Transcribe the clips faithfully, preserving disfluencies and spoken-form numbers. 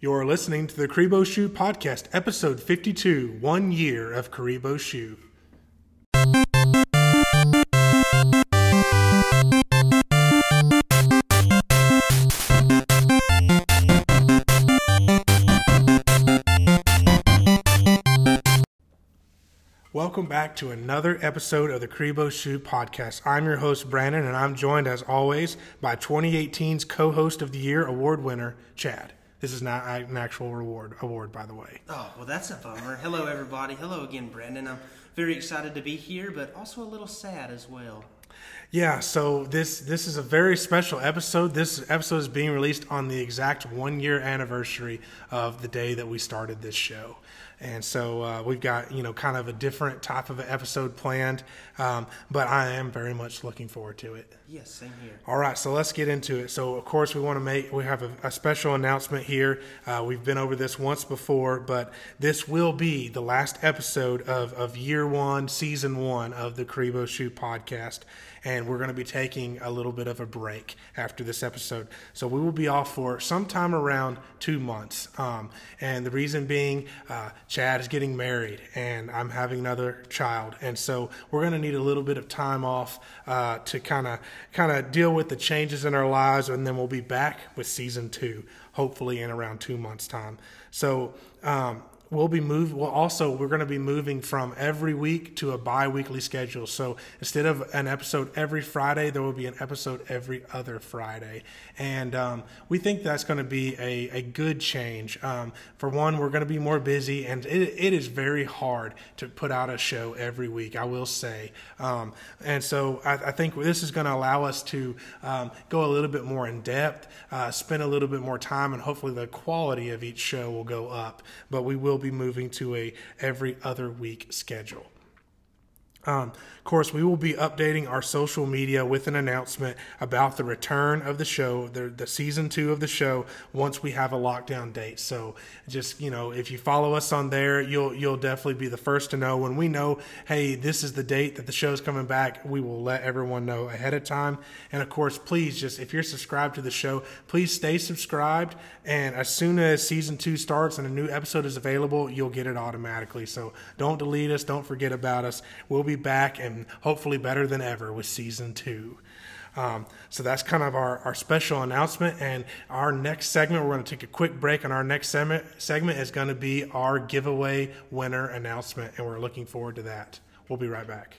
You're listening to the Karibo Shoe Podcast, episode fifty-two, One Year of Karibo Shoe. Welcome back to another episode of the Karibo Shoe Podcast. I'm your host, Brandon, and I'm joined, as always, by twenty eighteen's Co-Host of the Year award winner, Chad. This is not an actual reward award, by the way. Oh, well, that's a bummer. Hello, everybody. Hello again, Brandon. I'm very excited to be here, but also a little sad as well. Yeah, so this this is a very special episode. This episode is being released on the exact one-year anniversary of the day that we started this show. And so uh, we've got, you know, kind of a different type of an episode planned, um, but I am very much looking forward to it. Yes, same here. All right, so let's get into it. So, of course, we want to make, we have a, a special announcement here. Uh, we've been over this once before, but this will be the last episode of, of year one, season one of the Karibo Shoe Podcast. And we're going to be taking a little bit of a break after this episode. So we will be off for sometime around two months. Um, and the reason being, uh, Chad is getting married and I'm having another child. And so we're going to need a little bit of time off uh, to kind of kind of deal with the changes in our lives. And then we'll be back with season two, hopefully in around two months' time. So, um, We'll be move. Well, also we're going to be moving from every week to a bi-weekly schedule. So instead of an episode every Friday, there will be an episode every other Friday, and um, we think that's going to be a, a good change. Um, for one, we're going to be more busy, and it, it is very hard to put out a show every week, I will say. Um, and so I, I think this is going to allow us to um, go a little bit more in depth, uh, spend a little bit more time, and hopefully the quality of each show will go up. But we will be moving to a every other week schedule. Um, of course, we will be updating our social media with an announcement about the return of the show, the, the season two of the show, once we have a lockdown date. So just, you know, if you follow us on there, you'll you'll definitely be the first to know. When we know, hey, this is the date that the show's coming back, we will let everyone know ahead of time. And of course, please just, if you're subscribed to the show, please stay subscribed. And as soon as season two starts and a new episode is available, you'll get it automatically. So don't delete us. Don't forget about us. We'll be back and hopefully better than ever with season two. Um, so that's kind of our, our special announcement. And our next segment, we're going to take a quick break. And our next segment, segment is going to be our giveaway winner announcement. And we're looking forward to that. We'll be right back.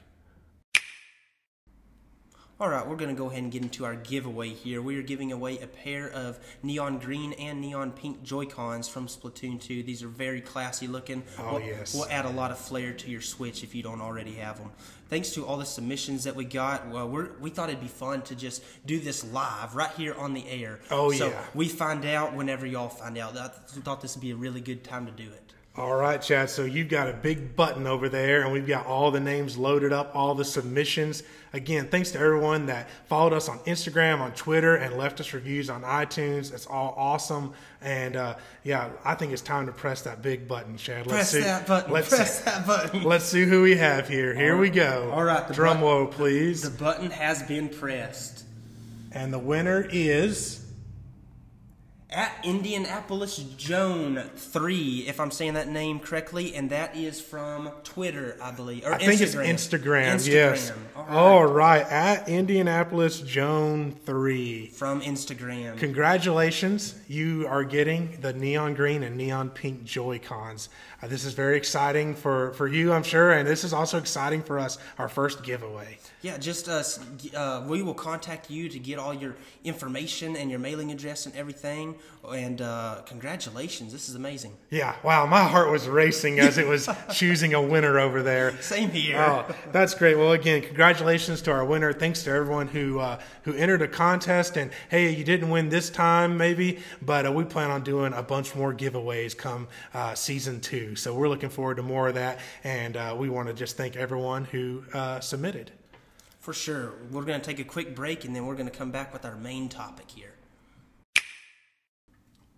All right, we're going to go ahead and get into our giveaway here. We are giving away a pair of neon green and neon pink Joy-Cons from Splatoon two. These are very classy looking. Oh, we'll, yes. We'll add a lot of flair to your Switch if you don't already have them. Thanks to all the submissions that we got, well, we're, we thought it'd be fun to just do this live right here on the air. Oh, so yeah. we find out whenever y'all find out. I thought this would be a really good time to do it. All right, Chad. So you've got a big button over there, and we've got all the names loaded up, all the submissions. Again, thanks to everyone that followed us on Instagram, on Twitter, and left us reviews on iTunes. It's all awesome. And, uh, yeah, I think it's time to press that big button, Chad. Press Let's see, that button. Let's Press see, that button. Let's see who we have here. Here All we right. go. All right. The Drum button, roll, please. The button has been pressed. And the winner is... At Indianapolis Joan three, if I'm saying that name correctly, and that is from Twitter, I believe. Or I Instagram. think it's Instagram, Instagram. yes. All right. All right, at Indianapolis Joan three. From Instagram. Congratulations, you are getting the neon green and neon pink Joy-Cons. Uh, this is very exciting for, for you, I'm sure, and this is also exciting for us, our first giveaway. Yeah, just us. Uh, we will contact you to get all your information and your mailing address and everything. And uh, congratulations, this is amazing. Yeah, wow, my heart was racing as it was choosing a winner over there. Same here. Oh, that's great. Well, again, congratulations to our winner. Thanks to everyone who uh, who entered a contest. And hey, you didn't win this time, maybe, but uh, we plan on doing a bunch more giveaways come uh, season two. So we're looking forward to more of that. And uh, we want to just thank everyone who uh, submitted. For sure. We're going to take a quick break, and then we're going to come back with our main topic here.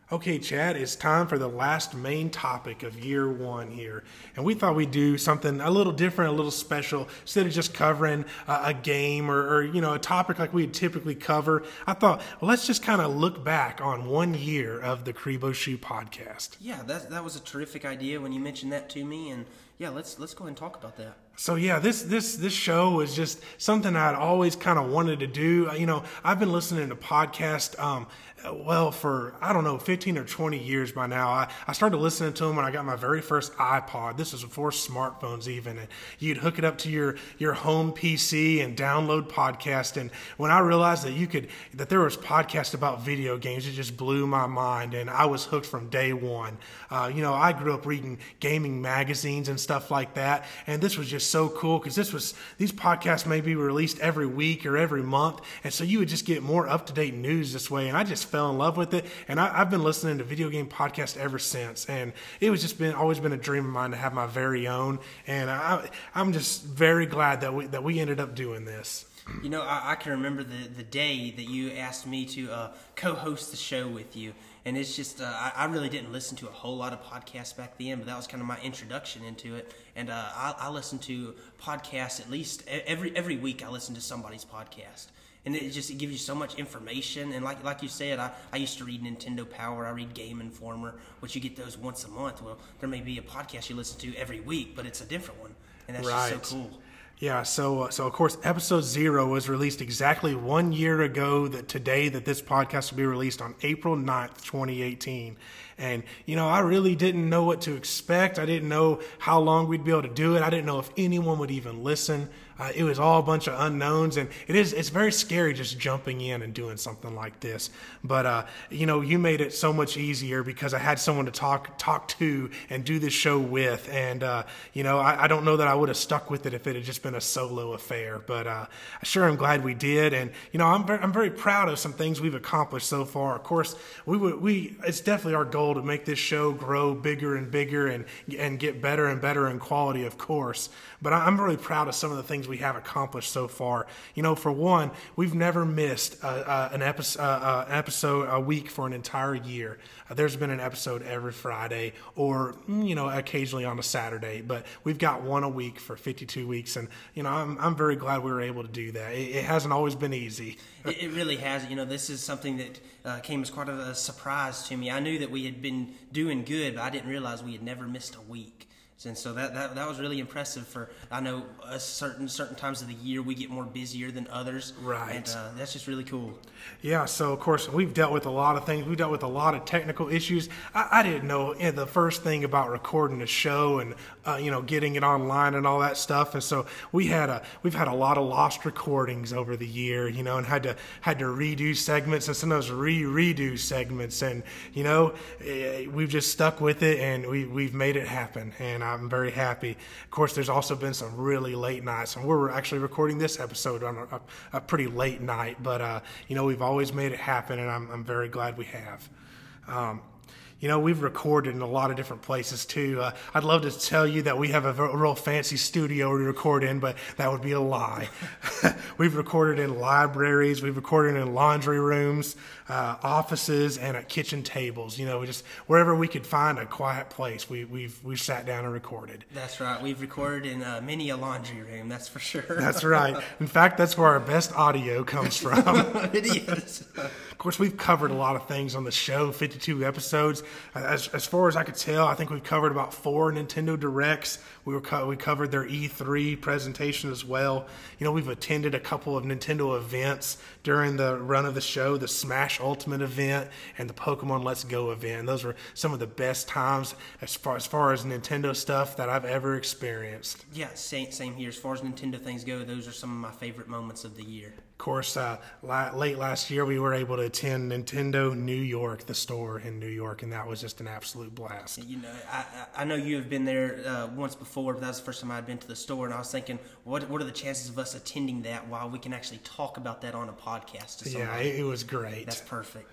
Okay, Chad, it's time for the last main topic of year one here. And we thought we'd do something a little different, a little special. Instead of just covering uh, a game or, or, you know, a topic like we'd typically cover, I thought, well, let's just kind of look back on one year of the Crebo Shoe podcast. Yeah, that that was a terrific idea when you mentioned that to me. And yeah, let's let's go ahead and talk about that. So yeah, this this this show was just something I'd always kind of wanted to do. You know, I've been listening to podcasts, um, well, for, I don't know, fifteen or twenty years by now. I, I started listening to them when I got my very first iPod. This was before smartphones even. And you'd hook it up to your, your home P C and download podcast. And when I realized that you could, that there was podcasts about video games, it just blew my mind. And I was hooked from day one. Uh, you know, I grew up reading gaming magazines and stuff like that. And this was just so cool because this was, these podcasts may be released every week or every month. And so you would just get more up-to-date news this way. And I just fell in love with it, and I, I've been listening to video game podcasts ever since. And it was just been always been a dream of mine to have my very own. And I, I'm just very glad that we that we ended up doing this. You know, I, I can remember the the day that you asked me to uh, co-host the show with you. And it's just, uh, I, I really didn't listen to a whole lot of podcasts back then, but that was kind of my introduction into it. And uh, I, I listen to podcasts at least every every week. I listen to somebody's podcast. And it just it gives you so much information. And like like you said, I, I used to read Nintendo Power. I read Game Informer, which you get those once a month. Well, there may be a podcast you listen to every week, but it's a different one. And that's right. just so cool. Yeah, so uh, so of course, episode zero was released exactly one year ago that today that this podcast will be released on April ninth, twenty eighteen. And, you know, I really didn't know what to expect. I didn't know how long we'd be able to do it. I didn't know if anyone would even listen. Uh, it was all a bunch of unknowns, and it is, it's very scary just jumping in and doing something like this. But, uh, you know, you made it so much easier because I had someone to talk, talk to and do this show with. And, uh, you know, I, I don't know that I would have stuck with it if it had just been a solo affair, but, uh, sure, I'm glad we did. And, you know, I'm very, I'm very proud of some things we've accomplished so far. Of course, we would, we, it's definitely our goal to make this show grow bigger and bigger and, and get better and better in quality, of course. But I'm really proud of some of the things we have accomplished so far. You know, for one, we've never missed uh, uh, an episode, uh, uh, episode a week for an entire year. Uh, there's been an episode every Friday or, you know, occasionally on a Saturday, but we've got one a week for fifty-two weeks. And, you know, I'm I'm very glad we were able to do that. It, it hasn't always been easy. It, it really has. You know, this is something that uh, came as quite a, a surprise to me. I knew that we had been doing good, but I didn't realize we had never missed a week. And so that, that that was really impressive. For I know a certain certain times of the year we get more busier than others, right? And uh, that's just really cool. Yeah. So of course we've dealt with a lot of things. We dealt with a lot of technical issues. I, I didn't know you know, the first thing about recording a show and uh, you know getting it online and all that stuff. And so we had a we've had a lot of lost recordings over the year, you know, and had to had to redo segments and sometimes re redo segments. And you know we've just stuck with it and we we've made it happen. And I'm very happy. Of course, there's also been some really late nights, and we're actually recording this episode on a, a pretty late night, but, uh, you know, we've always made it happen, and I'm, I'm very glad we have. Um, You know, we've recorded in a lot of different places, too. Uh, I'd love to tell you that we have a real fancy studio to record in, but that would be a lie. We've recorded in libraries. We've recorded in laundry rooms, uh, offices, and at kitchen tables. You know, we just wherever we could find a quiet place, we, we've we've sat down and recorded. That's right. We've recorded in uh, many a laundry room, that's for sure. That's right. In fact, that's where our best audio comes from. It is. Of course, we've covered a lot of things on the show, fifty-two episodes. As as far as I could tell, I think we've covered about four Nintendo Directs. We were co- we covered their E three presentation as well. You know, we've attended a couple of Nintendo events during the run of the show, the Smash Ultimate event and the Pokemon Let's Go event. And those were some of the best times as far as far as Nintendo stuff that I've ever experienced. Yeah, same same here. As far as Nintendo things go, those are some of my favorite moments of the year. Of course, uh, la- late last year we were able to attend Nintendo New York, the store in New York, and that was just an absolute blast. You know, I, I know you have been there uh, once before, but that was the first time I'd been to the store, and I was thinking, what what are the chances of us attending that while we can actually talk about that on a podcast to somebody? Yeah, it, it was great. That's perfect.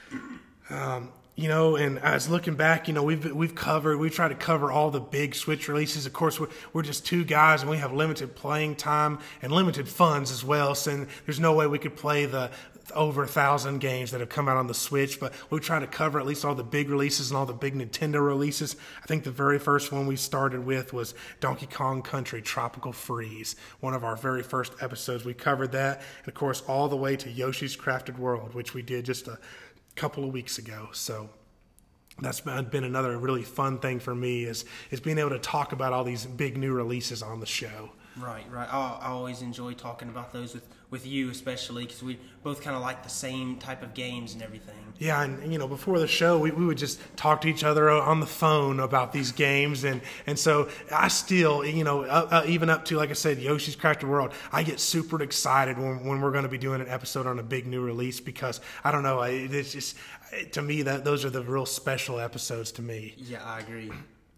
Um, you know, and as looking back, you know, we've we've covered, we've tried to cover all the big Switch releases. Of course, we're, we're just two guys, and we have limited playing time and limited funds as well. So there's no way we could play the over a thousand games that have come out on the Switch, but we try to cover at least all the big releases and all the big Nintendo releases. I think the very first one we started with was Donkey Kong Country Tropical Freeze, one of our very first episodes. We covered that, and of course all the way to Yoshi's Crafted World, which we did just a couple of weeks ago. So that's been another really fun thing for me is, is being able to talk about all these big new releases on the show. Right, right. I, I always enjoy talking about those with, with you, especially because we both kind of like the same type of games and everything. Yeah, and you know, before the show, we, we would just talk to each other on the phone about these games, and, and so I still, you know, uh, uh, even up to, like I said, Yoshi's Crafted World, I get super excited when, when we're going to be doing an episode on a big new release because, I don't know, it's just, to me, that those are the real special episodes to me. Yeah, I agree.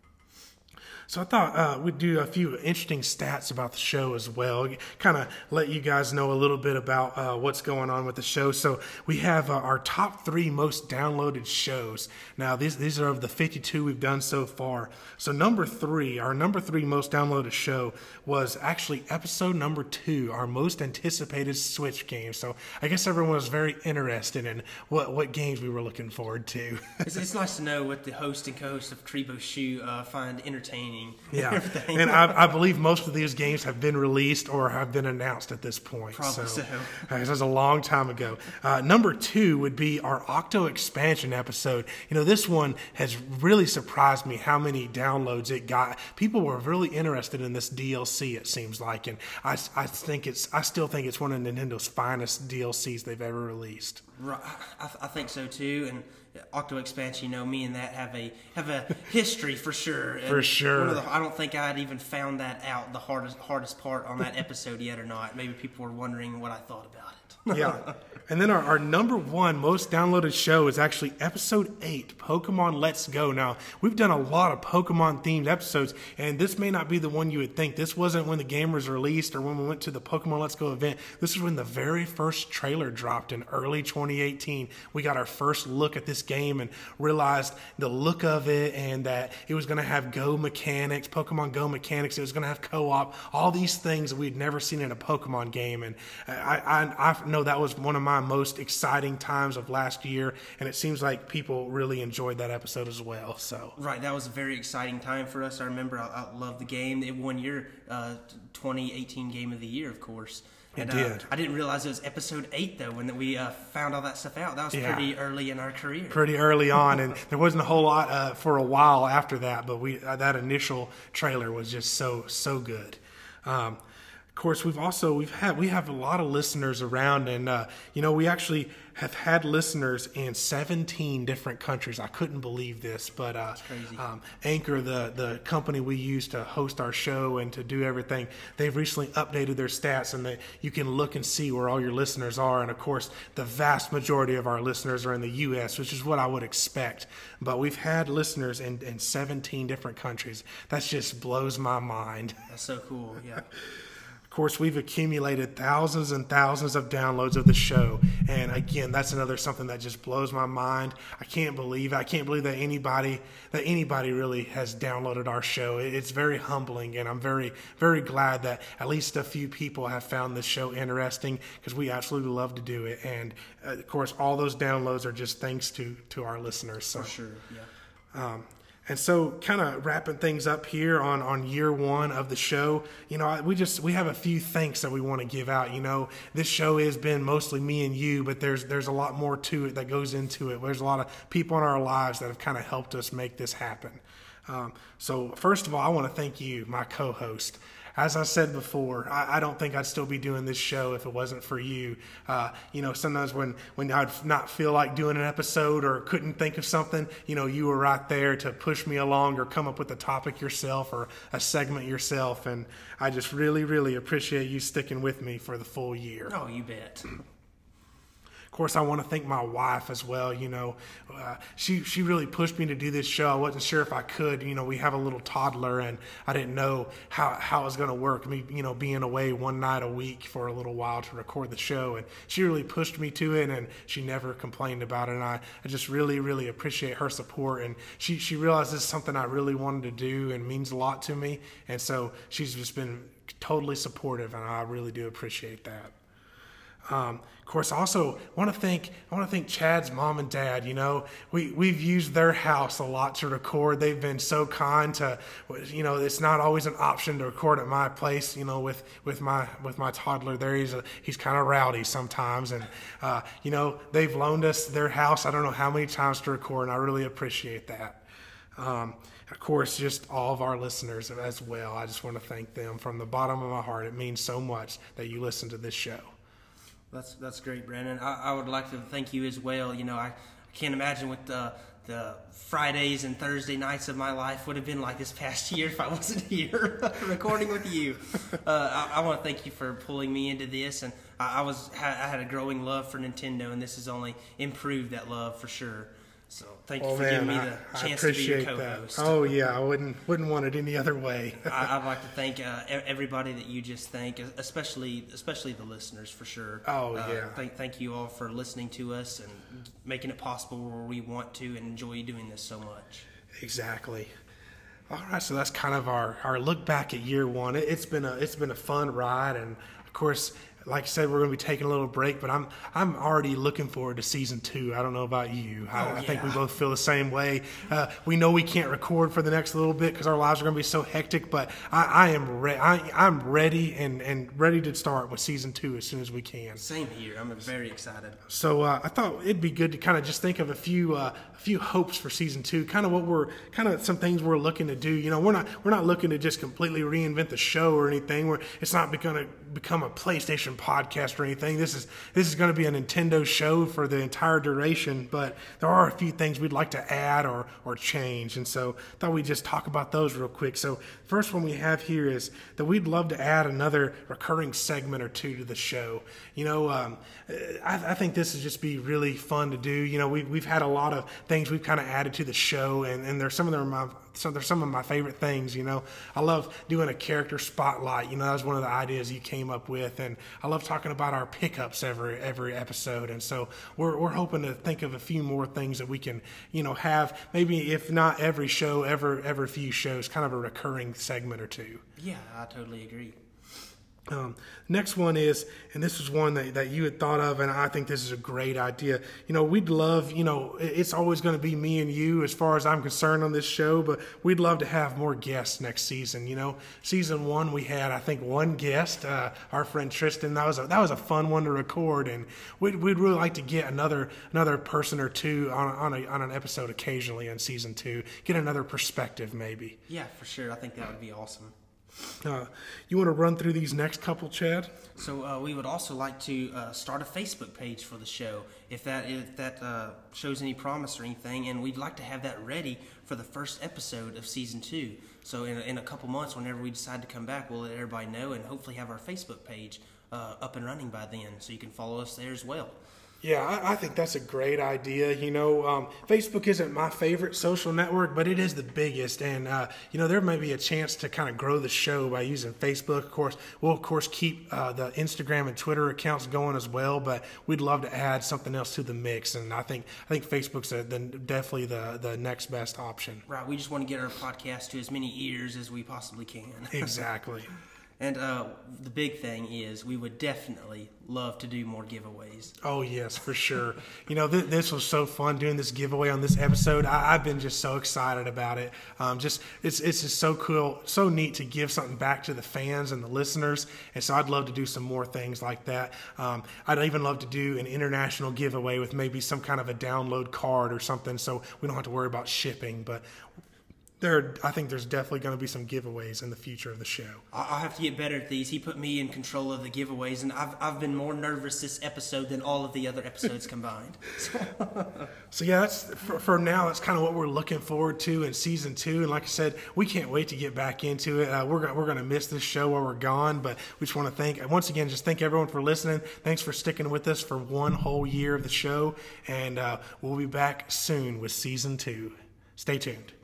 So I thought uh, we'd do a few interesting stats about the show as well, kind of let you guys know a little bit about uh, what's going on with the show. So we have uh, our top three most downloaded shows. Now, these these are of the fifty-two we've done so far. So number three, our number three most downloaded show was actually episode number two, our most anticipated Switch game. So I guess everyone was very interested in what, what games we were looking forward to. it's, it's nice to know what the host and co-host of Trebo Shoe uh, find entertaining. Yeah, and I, I believe most of these games have been released or have been announced at this point. Probably so. so. Uh, this was a long time ago. Uh, number two would be our Octo expansion episode. You know, this one has really surprised me how many downloads it got. People were really interested in this D L C, it seems like, and I, I think it's, I still think it's one of Nintendo's finest D L Cs they've ever released. Right, I, I think so too, and Octo expansion, you know, me and that have a have a history for sure. And for sure. One of the, I don't think I had even found that out, the hardest hardest part on that episode yet or not. Maybe people were wondering what I thought about it. Yeah. And then our, our number one most downloaded show is actually episode eight, Pokemon Let's Go. Now, we've done a lot of Pokemon themed episodes, and this may not be the one you would think. This wasn't when the game was released or when we went to the Pokemon Let's Go event. This is when the very first trailer dropped in early twenty eighteen. We got our first look at this game and realized the look of it and that it was going to have Go mechanics, Pokemon Go mechanics. It was going to have co-op, all these things that we'd never seen in a Pokemon game. And I, I, I know that was one of my most exciting times of last year, and it seems like people really enjoyed that episode as well. So right, that was a very exciting time for us. I remember I, I loved the game. It won your uh, twenty eighteen Game of the Year, of course. And, it did. Uh, I didn't realize it was episode eight though when we uh, found all that stuff out. That was yeah. pretty early in our career. Pretty early on, and there wasn't a whole lot uh, for a while after that. But we uh, that initial trailer was just so so good. Um, Of course, we've also we've had we have a lot of listeners around, and uh, you know we actually have had listeners in seventeen different countries. I couldn't believe this, but uh, um, Anchor, the the company we use to host our show and to do everything, they've recently updated their stats, and that you can look and see where all your listeners are. And of course, the vast majority of our listeners are in the U S, which is what I would expect. But we've had listeners in, in seventeen different countries. That just blows my mind. That's so cool. Yeah. Of course, we've accumulated thousands and thousands of downloads of the show, and again, that's another something that just blows my mind. I can't believe I can't believe that anybody that anybody really has downloaded our show. It's very humbling, and I'm very very glad that at least a few people have found this show interesting, because we absolutely love to do it. And uh, of course, all those downloads are just thanks to to our listeners. So. For sure, yeah. Um, And so, kind of wrapping things up here on, on year one of the show, you know, we just we have a few thanks that we want to give out. You know, this show has been mostly me and you, but there's there's a lot more to it that goes into it. There's a lot of people in our lives that have kind of helped us make this happen. Um, so, first of all, I want to thank you, my co-host. As I said before, I, I don't think I'd still be doing this show if it wasn't for you. Uh, you know, sometimes when, when I'd not feel like doing an episode or couldn't think of something, you know, you were right there to push me along or come up with a topic yourself or a segment yourself. And I just really, really appreciate you sticking with me for the full year. Oh, you bet. Of course, I want to thank my wife as well. You know, uh, she she really pushed me to do this show. I wasn't sure if I could. You know, we have a little toddler, and I didn't know how, how it was going to work. Me, you know, being away one night a week for a little while to record the show, and she really pushed me to it, and she never complained about it. And I, I just really, really appreciate her support. And she she realized this is something I really wanted to do and means a lot to me. And so she's just been totally supportive, and I really do appreciate that. Um, of course, also want to thank I want to thank Chad's mom and dad. You know, we we've used their house a lot to record. They've been so kind to, you know, it's not always an option to record at my place. You know, with with my with my toddler there, he's a, he's kind of rowdy sometimes, and uh, you know, they've loaned us their house. I don't know how many times to record, and I really appreciate that. Um, of course, just all of our listeners as well. I just want to thank them from the bottom of my heart. It means so much that you listen to this show. That's that's great, Brandon. I, I would like to thank you as well. You know, I, I can't imagine what the the Fridays and Thursday nights of my life would have been like this past year if I wasn't here recording with you. Uh, I, I want to thank you for pulling me into this, and I, I was I had a growing love for Nintendo, and this has only improved that love for sure. So thank you oh, for man, giving me I, the I chance to be your appreciate co-host. That. Oh yeah, I wouldn't wouldn't want it any other way. I, I'd like to thank uh, everybody that you just thank, especially especially the listeners for sure. Oh uh, yeah. Thank thank you all for listening to us and making it possible where we want to and enjoy doing this so much. Exactly. All right, so that's kind of our, our look back at year one. It, it's been a it's been a fun ride, and of course, like I said, we're going to be taking a little break, but I'm I'm already looking forward to season two. I don't know about you. I, oh, I yeah. think we both feel the same way. Uh, we know we can't record for the next little bit because our lives are going to be so hectic, but I, I am re- I, I'm ready and, and ready to start with season two as soon as we can. Same here. I'm very excited. So uh, I thought it'd be good to kind of just think of a few uh, a few hopes for season two. Kind of what we're kind of some things we're looking to do. You know, we're not we're not looking to just completely reinvent the show or anything. We're it's not going to become a PlayStation podcast or anything. This is this is going to be a Nintendo show for the entire duration, but there are a few things we'd like to add or or change, and so I thought we'd just talk about those real quick. So first one we have here is that we'd love to add another recurring segment or two to the show. You know, um, I, I think this would just be really fun to do. You know, we've we've had a lot of things we've kind of added to the show, and, and there's some of them my so they're some of my favorite things. You know, I love doing a character spotlight. You know, that was one of the ideas you came up with, and I love talking about our pickups every every episode. And so we're we're hoping to think of a few more things that we can, you know, have maybe if not every show, ever every few shows, kind of a recurring segment or two. Yeah, I totally agree. Um, next one is, and this was one that, that you had thought of, and I think this is a great idea. You know, we'd love, you know, it's always going to be me and you as far as I'm concerned on this show, but we'd love to have more guests next season. You know, season one we had, I think, one guest, uh, our friend Tristan. That was a, that was a fun one to record, and we'd we'd really like to get another another person or two on on, a, on an episode occasionally on season two, get another perspective maybe. Yeah, for sure. I think that would be awesome. Uh, you want to run through these next couple, Chad? So uh, we would also like to uh, start a Facebook page for the show, if that if that uh, shows any promise or anything, and we'd like to have that ready for the first episode of season two. So in a, in a couple months, whenever we decide to come back, we'll let everybody know, and hopefully have our Facebook page uh, up and running by then, so you can follow us there as well. Yeah, I, I think that's a great idea. You know, um, Facebook isn't my favorite social network, but it is the biggest. And, uh, you know, there may be a chance to kind of grow the show by using Facebook. Of course, we'll, of course, keep uh, the Instagram and Twitter accounts going as well, but we'd love to add something else to the mix. And I think I think Facebook's a, the, definitely the, the next best option. Right. We just want to get our podcast to as many ears as we possibly can. Exactly. And uh, the big thing is we would definitely love to do more giveaways. Oh, yes, for sure. You know, th- this was so fun doing this giveaway on this episode. I- I've been just so excited about it. Um, just it's it's just so cool, so neat to give something back to the fans and the listeners. And so I'd love to do some more things like that. Um, I'd even love to do an international giveaway with maybe some kind of a download card or something so we don't have to worry about shipping. But There, I think there's definitely going to be some giveaways in the future of the show. I'll have to get better at these. He put me in control of the giveaways, and I've I've been more nervous this episode than all of the other episodes combined. So yeah, that's for, for now. That's kind of what we're looking forward to in season two. And like I said, we can't wait to get back into it. Uh, we're gonna, we're going to miss this show while we're gone, but we just want to thank once again. Just thank everyone for listening. Thanks for sticking with us for one whole year of the show, and uh, we'll be back soon with season two. Stay tuned.